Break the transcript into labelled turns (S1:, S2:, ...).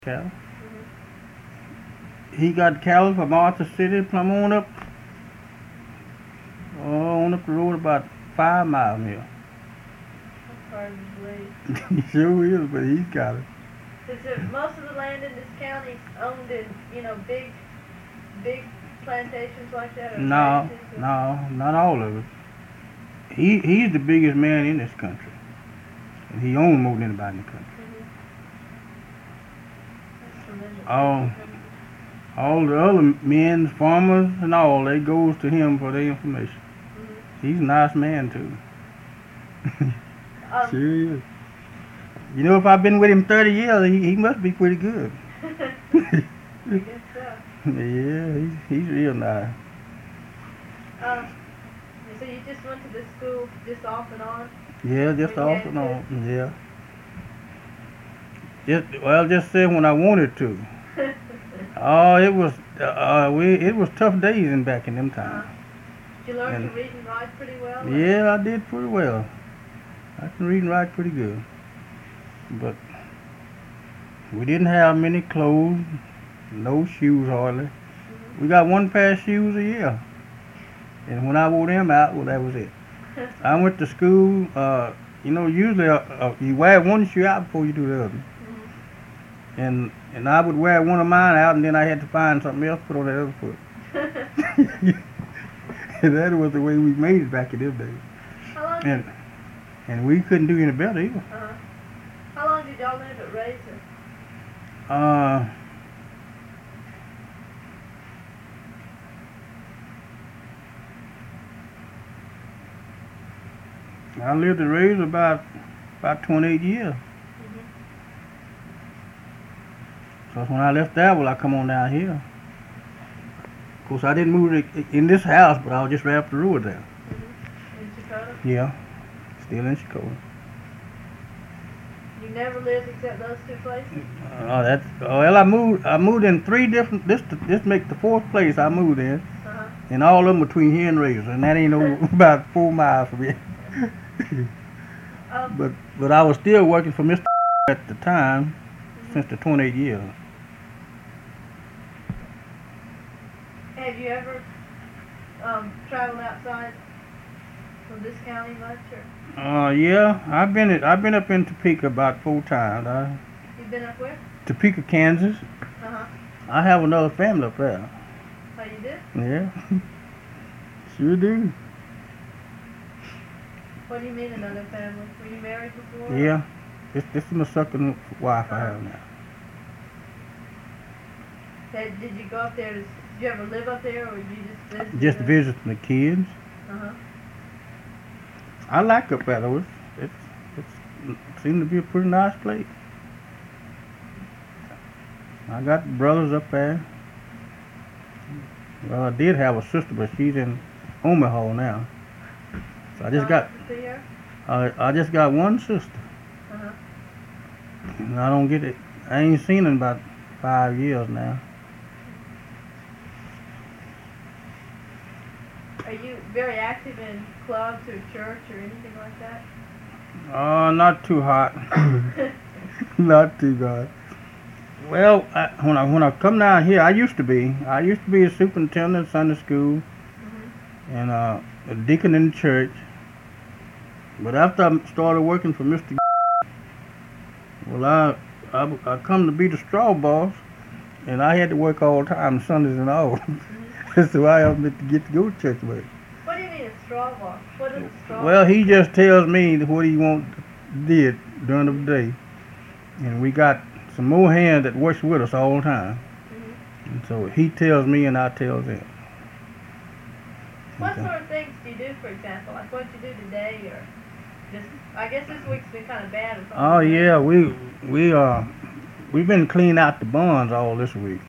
S1: cattle.
S2: Mm-hmm.
S1: He got cattle from Arthur City, plumb on up the road about 5 miles from here.
S2: That's hard to believe.
S1: He sure is, but he's got it.
S2: Is most of the land in this county owned in, big plantations like that? Or
S1: No,
S2: ranches or-
S1: no, not all of it. He's the biggest man in this country. And he owns more than anybody in the country.
S2: Mhm. That's tremendous.
S1: Oh. All the other men, farmers, and all, they goes to him for their information.
S2: Mhm.
S1: He's a nice man, too. Sure is. You know, if I've been with him 30 years, he must be pretty good.
S2: I guess so.
S1: Yeah, he's real nice.
S2: Um, so you just went to this school just off and on?
S1: Yeah, just
S2: When you
S1: off
S2: had
S1: and on. Yeah. Just said when I wanted to. Oh, it was tough days back in them times.
S2: Did you learn
S1: And-
S2: to read and write pretty well? or-
S1: Yeah, I did pretty well. I can read and write pretty good. But we didn't have many clothes, no shoes hardly.
S2: Mhm.
S1: We got one pair of shoes a year. And when I wore them out, well, that was it. I went to school, usually you wear one shoe out before you do the other.
S2: Mhm.
S1: And I would wear one of mine out, and then I had to find something else to put on that other foot. And that was the way we made it back in them days.
S2: How long?
S1: And we couldn't do any better either.
S2: How long did y'all live at Razor?
S1: I lived at Razor about 28 years.
S2: Mhm.
S1: So when I left there, well, I come on down here. Of course, I didn't move in this house, but I was just right up the road there.
S2: Mhm. In Dakota?
S1: Yeah, still in Chicago.
S2: You never lived except those two places?
S1: I moved in three different. This make the fourth place I moved in,
S2: Uh-huh.
S1: and all of them between here and Razor, and that ain't no about 4 miles from here. But I was still working for Mr. at the time, since the 28 years.
S2: Have you ever traveled outside from this county much, or
S1: Yeah, I've been up in Topeka about 4 times.
S2: you've been up where?
S1: Topeka, Kansas.
S2: Uh-huh.
S1: I have another family up there.
S2: Oh, you did?
S1: Yeah, sure do.
S2: What do you mean another family? Were you married before?
S1: Yeah, this is my second wife I have now.
S2: Did you go up there? Did you ever live up there, or did you just visit?
S1: Just visiting the kids.
S2: Uh-huh.
S1: I like up there though. It seemed to be a pretty nice place. I got brothers up there. Well, I did have a sister, but she's in Omaha now. So I just got one sister,
S2: Uh-huh.
S1: and I don't get it. I ain't seen her in about 5 years now.
S2: Are you very active in clubs or church or anything like that?
S1: Not too hot. Not too bad. Well, when I come down here, I used to be a superintendent of Sunday school
S2: Mm-hmm.
S1: and a deacon in the church. But after I started working for Mr. Well, I come to be the straw boss, and I had to work all the time, Sundays and all. So I didn't get to go to church with.
S2: What do you mean a straw walk? What is a straw
S1: Well,
S2: walk?
S1: he just tells me what he did during the day, and we got some more hands that works with us all the time.
S2: Mhm.
S1: And so he tells me, and I tell them.
S2: What
S1: Okay.
S2: sort of things do you do, for example? Like what you do today, or just, I guess this week's been kind of bad or something.
S1: Oh yeah, we've been cleaning out the barns all this week.